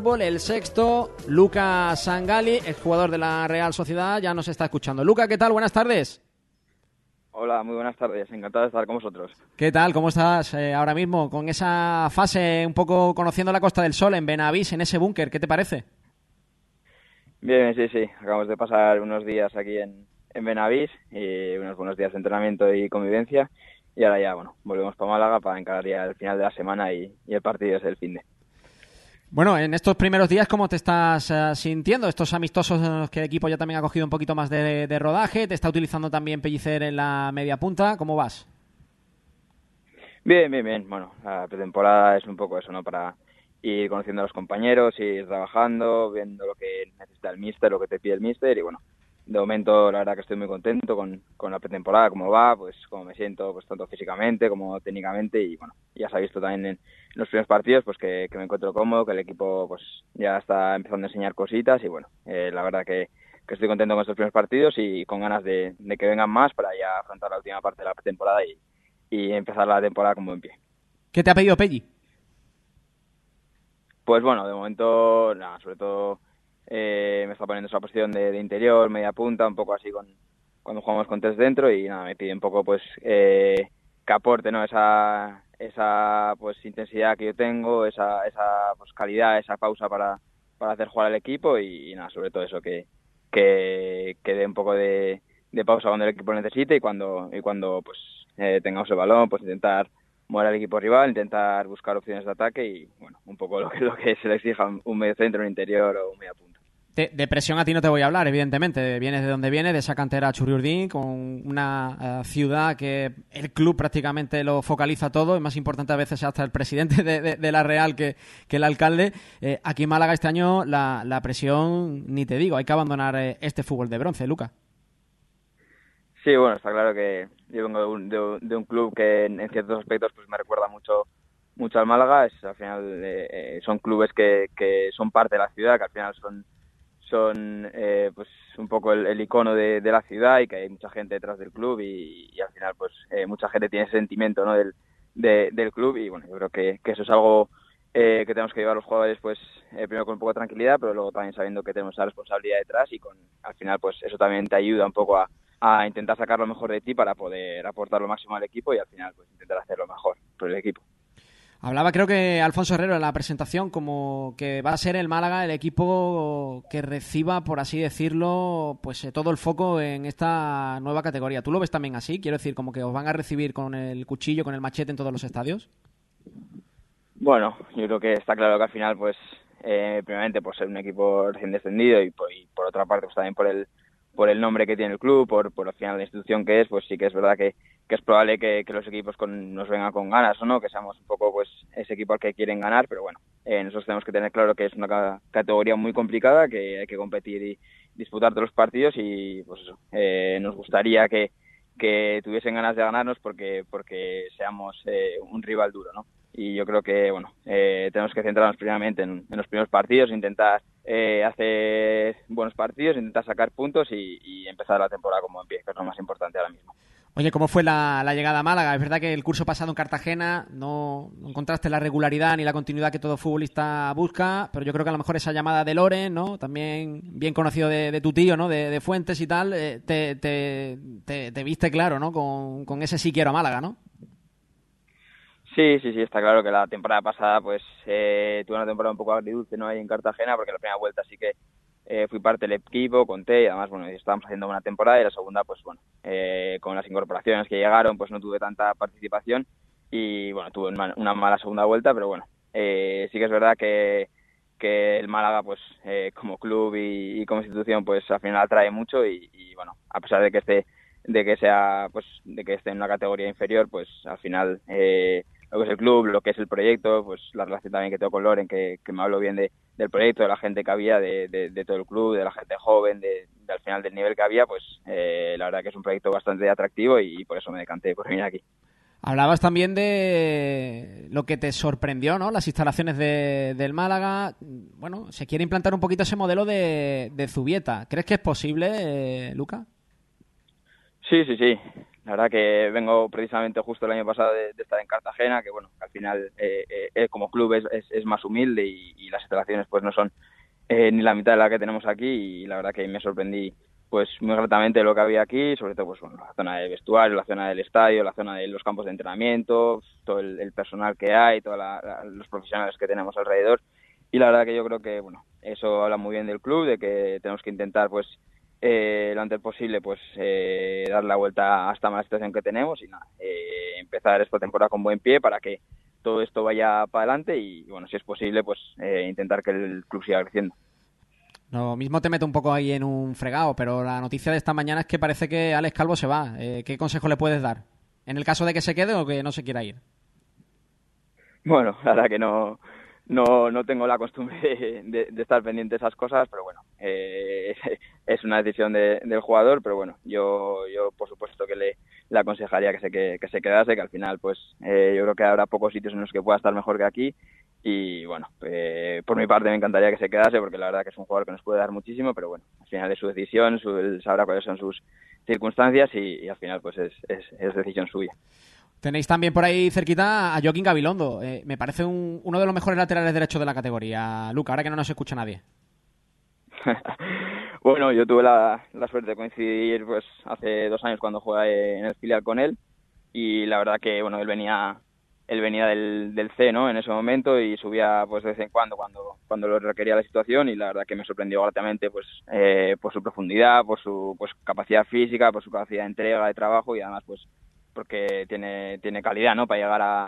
El sexto, Luca Sangali, exjugador de la Real Sociedad, ya nos está escuchando. Luca, ¿qué tal? Buenas tardes. Hola, muy buenas tardes. Encantado de estar con vosotros. ¿Qué tal? ¿Cómo estás ahora mismo con esa fase un poco conociendo la Costa del Sol en Benavís, en ese búnker? ¿Qué te parece? Bien, sí. Acabamos de pasar unos días aquí en Benavís y unos buenos días de entrenamiento y convivencia. Y ahora ya, volvemos para Málaga para encarar ya el final de la semana y el partido es el finde. Bueno, en estos primeros días, ¿cómo te estás sintiendo? Estos amistosos en los que el equipo ya también ha cogido un poquito más de rodaje, te está utilizando también Pellicer en la media punta, ¿cómo vas? Bien. Bueno, la pretemporada es un poco eso, ¿no? Para ir conociendo a los compañeros, ir trabajando, viendo lo que necesita el míster, lo que te pide el míster y bueno, de momento la verdad que estoy muy contento con la pretemporada, cómo va, pues cómo me siento, pues tanto físicamente como técnicamente y bueno, ya se ha visto también en los primeros partidos pues que me encuentro cómodo, que el equipo pues ya está empezando a enseñar cositas y bueno, la verdad que estoy contento con estos primeros partidos y con ganas de que vengan más para ya afrontar la última parte de la pretemporada y empezar la temporada con buen pie. ¿Qué te ha pedido Pelli? Pues bueno, de momento, nada, sobre todo me está poniendo esa posición de interior, media punta, un poco así cuando jugamos con tres dentro y nada, me pide un poco pues que aporte, ¿no? Esa pues intensidad que yo tengo, esa pues calidad, esa pausa para hacer jugar al equipo y nada, sobre todo eso que dé un poco de pausa cuando el equipo lo necesite y cuando pues tengamos el balón, pues intentar mover al equipo rival, intentar buscar opciones de ataque y bueno, un poco lo que se le exija un medio centro, un interior o un media punta. De presión a ti no te voy a hablar, evidentemente. Vienes de donde vienes, de esa cantera Churriurdín, con una ciudad que el club prácticamente lo focaliza todo. Es más importante a veces hasta el presidente de la Real que el alcalde. Aquí en Málaga este año la presión, ni te digo, hay que abandonar este fútbol de bronce, Luca. Sí, bueno, está claro que yo vengo de un club que en ciertos aspectos pues me recuerda mucho al Málaga. Al final son clubes que son parte de la ciudad, que al final son pues un poco el icono de la ciudad y que hay mucha gente detrás del club y al final pues mucha gente tiene ese sentimiento, ¿no? del club y bueno, yo creo que eso es algo que tenemos que llevar los jugadores pues primero con un poco de tranquilidad, pero luego también sabiendo que tenemos esa responsabilidad detrás y al final pues eso también te ayuda un poco a intentar sacar lo mejor de ti para poder aportar lo máximo al equipo y al final pues intentar hacer lo mejor por el equipo. Hablaba creo que Alfonso Herrero en la presentación como que va a ser el Málaga el equipo que reciba, por así decirlo, pues todo el foco en esta nueva categoría. ¿Tú lo ves también así? Quiero decir, como que os van a recibir con el cuchillo, con el machete en todos los estadios. Bueno, yo creo que está claro que al final pues primeramente por ser un equipo recién descendido y por otra parte pues también por el nombre que tiene el club, por al final la institución que es, pues sí que es verdad que es probable que los equipos nos vengan con ganas o no, que seamos un poco pues ese equipo al que quieren ganar, pero bueno, nosotros tenemos que tener claro que es una categoría muy complicada, que hay que competir y disputar todos los partidos y pues eso, nos gustaría que tuviesen ganas de ganarnos porque seamos un rival duro, ¿no? Y yo creo que bueno, tenemos que centrarnos primeramente en los primeros partidos, intentar hacer buenos partidos, intentar sacar puntos y empezar la temporada como en pie, que es lo más importante ahora mismo. Oye, ¿cómo fue la llegada a Málaga? Es verdad que el curso pasado en Cartagena no encontraste la regularidad ni la continuidad que todo futbolista busca, pero yo creo que a lo mejor esa llamada de Loren, ¿no? También bien conocido de tu tío, ¿no? De Fuentes y tal, te viste claro, ¿no? Con ese sí quiero a Málaga, ¿no? Sí, está claro que la temporada pasada pues tuve una temporada un poco agridulce, ¿no? Ahí en Cartagena, porque la primera vuelta sí que fui parte del equipo, conté y además, bueno, estábamos haciendo una temporada y la segunda, pues bueno, con las incorporaciones que llegaron, pues no tuve tanta participación y bueno, tuve una mala segunda vuelta, pero bueno, sí que es verdad que el Málaga, pues como club y como institución, pues al final atrae mucho y bueno, a pesar de que esté en una categoría inferior, pues al final lo que es el club, lo que es el proyecto, pues la relación también que tengo con Loren, que me hablo bien del proyecto, de la gente que había, de todo el club, de la gente joven, al final del nivel que había, pues la verdad que es un proyecto bastante atractivo y por eso me decanté por venir aquí. Hablabas también de lo que te sorprendió, ¿no? Las instalaciones del Málaga. Bueno, se quiere implantar un poquito ese modelo de Zubieta. ¿Crees que es posible, Luca? Sí. la verdad que vengo precisamente justo el año pasado de estar en Cartagena, que bueno, al final como club es más humilde y las instalaciones pues no son ni la mitad de la que tenemos aquí, y la verdad que me sorprendí pues muy gratamente de lo que había aquí, sobre todo pues bueno, la zona de vestuario, la zona del estadio, la zona de los campos de entrenamiento, todo el personal que hay, todos los profesionales que tenemos alrededor, y la verdad que yo creo que bueno, eso habla muy bien del club, de que tenemos que intentar pues lo antes posible pues dar la vuelta a esta mala situación que tenemos y nada, empezar esta temporada con buen pie para que todo esto vaya para adelante y bueno, si es posible pues intentar que el club siga creciendo. Lo mismo te meto un poco ahí en un fregado, pero la noticia de esta mañana es que parece que Alex Calvo se va. ¿Qué consejo le puedes dar? En el caso de que se quede o que no se quiera ir. Bueno, la verdad que no tengo la costumbre de estar pendiente de esas cosas, pero bueno, es una decisión del jugador, pero bueno, yo por supuesto que le aconsejaría que se quedase, que al final pues yo creo que habrá pocos sitios en los que pueda estar mejor que aquí, y bueno, por mi parte me encantaría que se quedase, porque la verdad que es un jugador que nos puede dar muchísimo, pero bueno, al final es su decisión, él sabrá cuáles son sus circunstancias y al final pues es decisión suya. Tenéis también por ahí cerquita a Joaquín Gabilondo. Me parece uno de los mejores laterales derechos de la categoría. Luca, ahora que no nos escucha nadie. Bueno, yo tuve la suerte de coincidir pues hace 2 años cuando jugué en el filial con él, y la verdad que bueno, él venía del C, ¿no? En ese momento, y subía pues de vez en cuando lo requería la situación, y la verdad que me sorprendió gratamente pues por su profundidad, por su pues capacidad física, por su capacidad de entrega, de trabajo, y además pues porque tiene calidad, ¿no? Para llegar a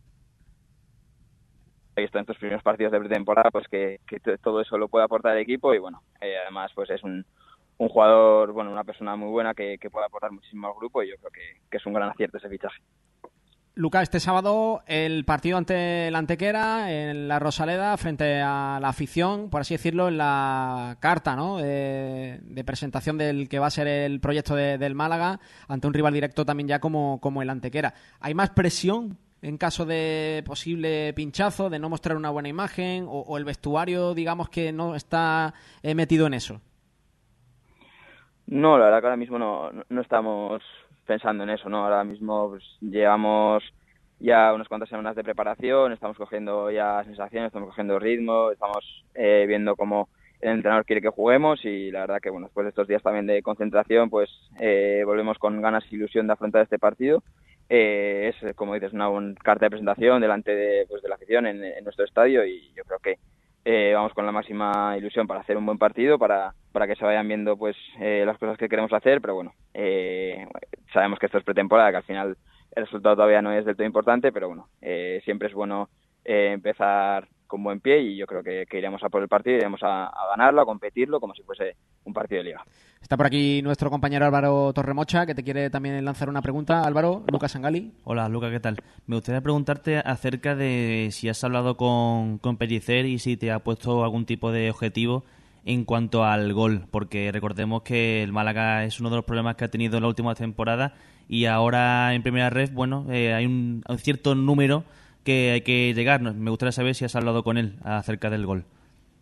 visto en estos primeros partidos de pretemporada pues que todo eso lo puede aportar el equipo, y bueno, además pues es un jugador, bueno, una persona muy buena que puede aportar muchísimo al grupo, y yo creo que es un gran acierto ese fichaje. Luca, este sábado el partido ante el Antequera en la Rosaleda frente a la afición, por así decirlo, en la carta, ¿no? de presentación del que va a ser el proyecto del Málaga ante un rival directo también ya como el Antequera. ¿Hay más presión en caso de posible pinchazo, de no mostrar una buena imagen, o el vestuario, digamos, que no está metido en eso? No, la verdad que ahora mismo no estamos pensando en eso, ¿no? Ahora mismo pues, llevamos ya unas cuantas semanas de preparación, estamos cogiendo ya sensaciones, estamos cogiendo ritmo, estamos viendo cómo el entrenador quiere que juguemos, y la verdad que bueno, después de estos días también de concentración pues volvemos con ganas e ilusión de afrontar este partido. Es, como dices, una carta de presentación delante de la afición en nuestro estadio, y yo creo que vamos con la máxima ilusión para hacer un buen partido, para que se vayan viendo pues las cosas que queremos hacer, pero bueno, sabemos que esto es pretemporada, que al final el resultado todavía no es del todo importante, pero bueno, siempre es bueno empezar con buen pie, y yo creo que iremos a por el partido, iremos a ganarlo, a competirlo como si fuese un partido de liga. Está por aquí nuestro compañero Álvaro Torremocha, que te quiere también lanzar una pregunta. Álvaro, Lucas Sangali. Hola, Lucas, ¿qué tal? Me gustaría preguntarte acerca de si has hablado con Pellicer y si te ha puesto algún tipo de objetivo en cuanto al gol, porque recordemos que el Málaga es uno de los problemas que ha tenido en la última temporada, y ahora en Primera Ref, bueno, hay un cierto número que hay que llegar. Me gustaría saber si has hablado con él acerca del gol.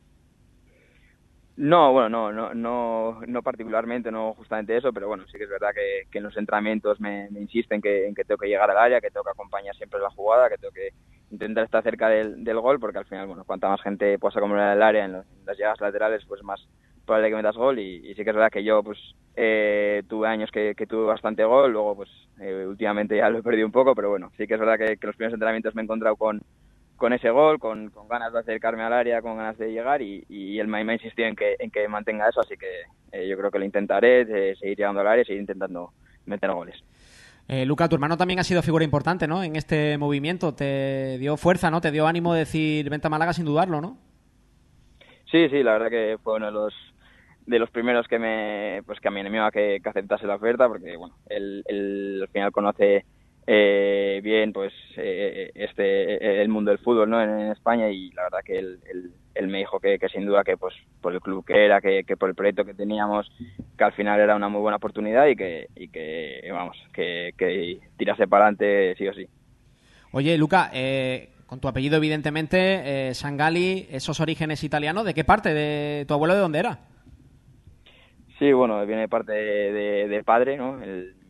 No, bueno, no particularmente, no justamente eso, pero bueno, sí que es verdad que en los entrenamientos me insisten en que tengo que llegar al área, que tengo que acompañar siempre la jugada, que tengo que intentar estar cerca del gol, porque al final, bueno, cuanta más gente puedas acompañar el área en las llegadas laterales, pues más probable que metas gol, y sí que es verdad que yo pues tuve años que tuve bastante gol, luego pues últimamente ya lo he perdido un poco, pero bueno, sí que es verdad que los primeros entrenamientos me he encontrado con ese gol, con ganas de acercarme al área, con ganas de llegar, y él me ha insistido en que mantenga eso, así que yo creo que lo intentaré, de seguir llegando al área y seguir intentando meter goles. Luca, tu hermano también ha sido figura importante, ¿no? En este movimiento, te dio fuerza, ¿no? Te dio ánimo de decir vente a Málaga sin dudarlo, ¿no? Sí, la verdad que fue uno de los primeros que me animó a que aceptase la oferta, porque bueno, él al final conoce bien pues el mundo del fútbol, ¿no? En España, y la verdad que él me dijo que sin duda que pues por el club que era, que por el proyecto que teníamos, que al final era una muy buena oportunidad, y que vamos, que tirase para adelante sí o sí. Oye, Luca, con tu apellido evidentemente, Sangali, esos orígenes italianos, ¿de qué parte? ¿De tu abuelo de dónde era? Sí, bueno, viene de parte de padre, ¿no? Mis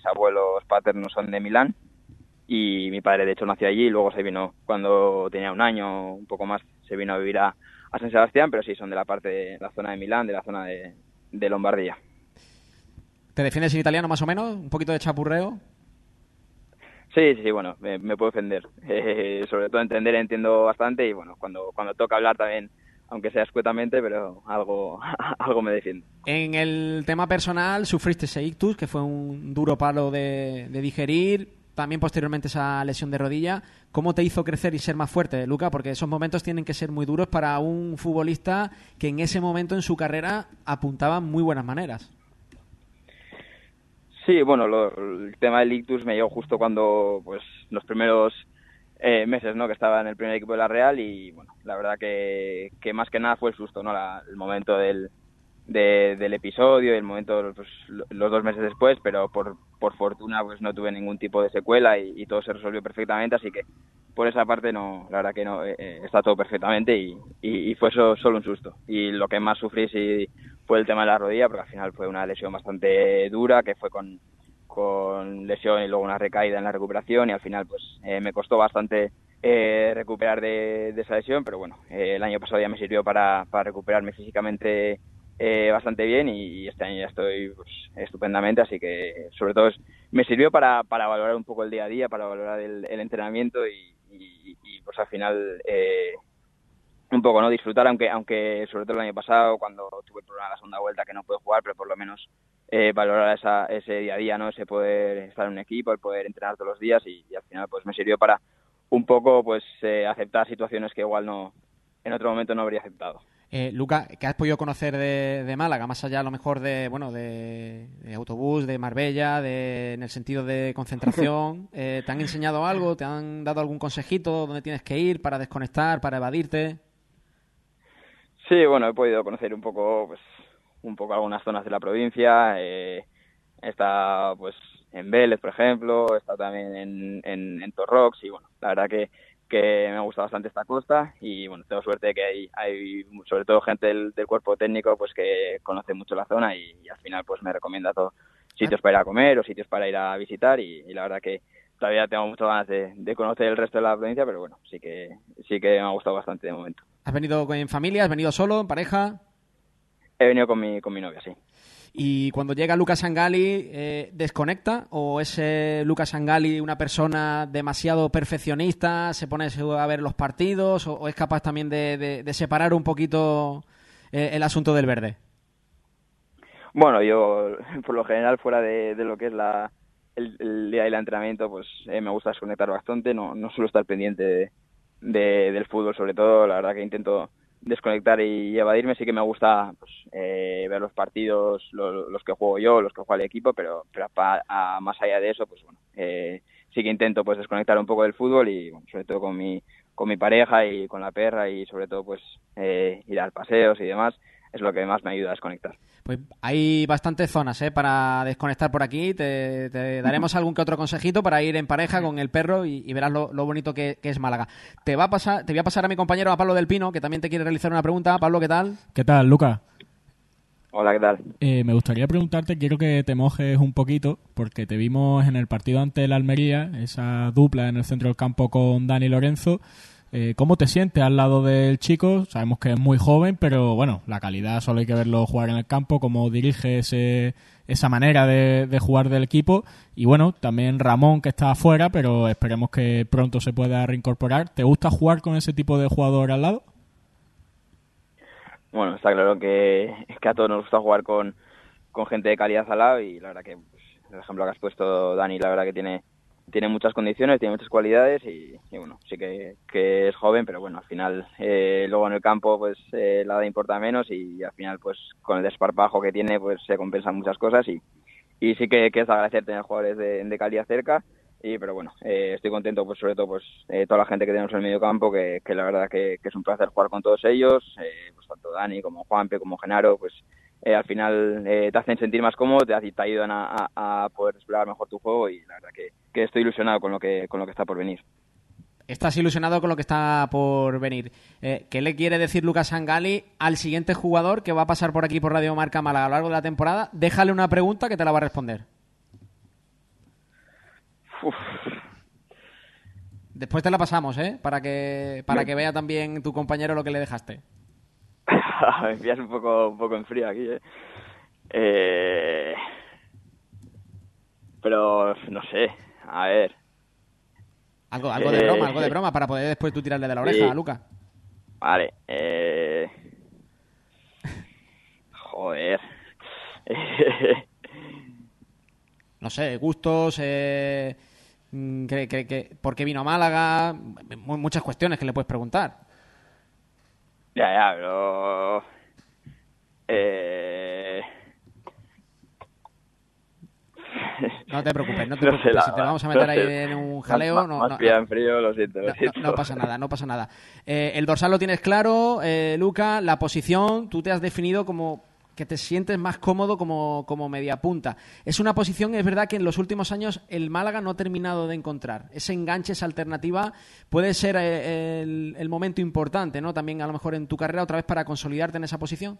mis abuelos paternos son de Milán y mi padre de hecho nació allí y luego se vino cuando tenía un año, un poco más, se vino a vivir a San Sebastián, pero sí son de la zona de Milán, de la zona de Lombardía. ¿Te defiendes en italiano más o menos? ¿Un poquito de chapurreo? Sí, bueno, me puedo defender. Sobre todo entiendo bastante y bueno, cuando toca hablar también, aunque sea escuetamente, pero algo me defiendo. En el tema personal, sufriste ese ictus, que fue un duro palo de digerir, también posteriormente esa lesión de rodilla. ¿Cómo te hizo crecer y ser más fuerte, Luca? Porque esos momentos tienen que ser muy duros para un futbolista que en ese momento en su carrera apuntaba muy buenas maneras. Sí, bueno, el tema del ictus me llegó justo cuando, pues, los primeros meses, ¿no? Que estaba en el primer equipo de la Real y, bueno, la verdad que más que nada fue el susto, ¿no? El momento del episodio y el momento, pues, los 2 meses después, pero por fortuna, pues, no tuve ningún tipo de secuela y todo se resolvió perfectamente, así que por esa parte no, la verdad que no, está todo perfectamente y fue solo un susto. Y lo que más sufrí sí fue el tema de la rodilla, porque al final fue una lesión bastante dura, que fue con lesión y luego una recaída en la recuperación y al final pues me costó bastante recuperar de esa lesión, pero bueno, el año pasado ya me sirvió para recuperarme físicamente bastante bien y este año ya estoy pues, estupendamente, así que sobre todo me sirvió para valorar un poco el día a día, para valorar el entrenamiento y pues al final un poco, ¿no? Disfrutar, aunque sobre todo el año pasado, cuando tuve el problema de la segunda vuelta que no pude jugar, pero por lo menos valorar ese día a día, ¿no? Ese poder estar en un equipo, el poder entrenar todos los días y al final pues me sirvió para un poco pues aceptar situaciones que igual no en otro momento no habría aceptado. Luca, ¿qué has podido conocer de Málaga? Más allá a lo mejor de autobús, de Marbella, en el sentido de concentración. ¿Te han enseñado algo? ¿Te han dado algún consejito? ¿Dónde tienes que ir para desconectar, para evadirte? Sí, bueno, he podido conocer un poco algunas zonas de la provincia. Está pues en Vélez, por ejemplo, está también en Torrox y bueno, la verdad que me gusta bastante esta costa y bueno, tengo suerte de que hay sobre todo gente del cuerpo técnico pues que conoce mucho la zona y al final pues me recomienda todo sitios para ir a comer o sitios para ir a visitar y la verdad que todavía tengo muchas ganas de conocer el resto de la provincia, pero bueno, sí que me ha gustado bastante de momento. ¿Has venido en familia? ¿Has venido solo, en pareja? He venido con mi novia, sí. Y cuando llega Luca Sangali, ¿desconecta? ¿O es Luca Sangali una persona demasiado perfeccionista? ¿Se pone a ver los partidos? ¿O es capaz también de separar un poquito el asunto del verde? Bueno, yo por lo general fuera de lo que es el día del entrenamiento, pues me gusta desconectar bastante. No suelo estar pendiente del fútbol, sobre todo. La verdad que intento desconectar y evadirme. Sí que me gusta pues, ver los partidos, los que juego yo, los que juega el equipo, pero más allá de eso, pues bueno, sí que intento pues desconectar un poco del fútbol y bueno, sobre todo con mi pareja y con la perra y sobre todo pues ir a paseos y demás es lo que más me ayuda a desconectar. Pues hay bastantes zonas para desconectar por aquí. Te daremos algún que otro consejito para ir en pareja con el perro y verás lo bonito que es Málaga. Te voy a pasar a mi compañero, a Pablo del Pino, que también te quiere realizar una pregunta. Pablo, ¿qué tal? ¿Qué tal, Luca? Hola, ¿qué tal? Me gustaría preguntarte, quiero que te mojes un poquito, porque te vimos en el partido ante el Almería, esa dupla en el centro del campo con Dani Lorenzo. ¿Cómo te sientes al lado del chico? Sabemos que es muy joven, pero bueno, la calidad solo hay que verlo jugar en el campo, cómo dirige esa manera de jugar del equipo. Y bueno, también Ramón, que está afuera, pero esperemos que pronto se pueda reincorporar. ¿Te gusta jugar con ese tipo de jugador al lado? Bueno, está claro que a todos nos gusta jugar con gente de calidad al lado y la verdad que pues, el ejemplo que has puesto, Dani, la verdad que tiene muchas condiciones, tiene muchas cualidades y bueno, sí que es joven, pero bueno, al final luego en el campo pues la edad importa menos y al final pues con el desparpajo que tiene pues se compensan muchas cosas y sí que es agradecer tener jugadores de calidad cerca pero bueno, estoy contento pues sobre todo pues toda la gente que tenemos en el medio campo que la verdad que es un placer jugar con todos ellos, pues tanto Dani como Juanpe como Genaro pues al final te hacen sentir más cómodo, te ayudan a poder explorar mejor tu juego y la verdad que estoy ilusionado con lo que está por venir. Estás ilusionado con lo que está por venir. ¿Qué le quiere decir Luca Sangali al siguiente jugador que va a pasar por aquí por Radio Marca Málaga a lo largo de la temporada? Déjale una pregunta que te la va a responder. Uf. Después te la pasamos, ¿eh? Para que vea también tu compañero lo que le dejaste. Me pillas un poco en frío aquí, pero no sé, a ver. Algo de broma, para poder después tú tirarle de la oreja Sí. a Luca. Vale, joder. No sé, gustos, ¿por qué vino a Málaga? Muchas cuestiones que le puedes preguntar. Ya, pero... No te preocupes, No sé, si te vamos a meter ahí en un jaleo, más pillado en frío, lo siento. no pasa nada. El dorsal lo tienes claro, Luca, la posición, tú te has definido como que te sientes más cómodo como mediapunta. Es una posición, es verdad que en los últimos años el Málaga no ha terminado de encontrar. Ese enganche, esa alternativa, puede ser el momento importante, ¿no? También a lo mejor en tu carrera otra vez para consolidarte en esa posición.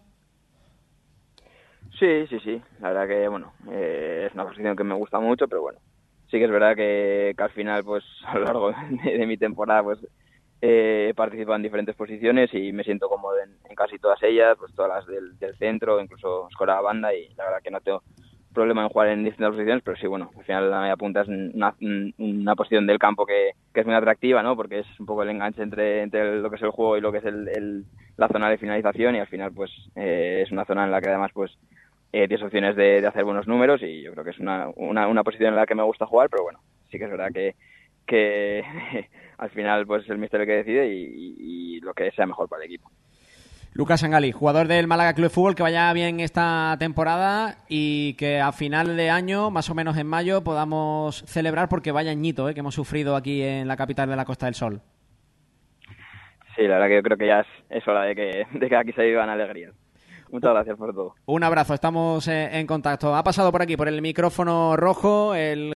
Sí. La verdad que, bueno, es una posición que me gusta mucho, pero bueno, sí que es verdad que al final, pues a lo largo de mi temporada, pues he participado en diferentes posiciones y me siento cómodo en casi todas ellas, pues todas las del centro, incluso escorar banda, y la verdad que no tengo problema en jugar en distintas posiciones, pero sí, bueno, al final la media punta es una posición del campo que es muy atractiva, ¿no? Porque es un poco el enganche entre lo que es el juego y lo que es la zona de finalización, y al final pues es una zona en la que además pues tienes opciones de hacer buenos números, y yo creo que es una posición en la que me gusta jugar, pero bueno, sí que es verdad que al final pues es el míster el que decide y lo que sea mejor para el equipo. Lucas Sangali, jugador del Málaga Club de Fútbol, que vaya bien esta temporada y que a final de año, más o menos en mayo, podamos celebrar, porque vaya añito que hemos sufrido aquí en la capital de la Costa del Sol. Sí, la verdad que yo creo que ya es hora de que aquí se vivan alegrías. Muchas gracias por todo. Un abrazo, estamos en contacto. Ha pasado por aquí, por el micrófono rojo, el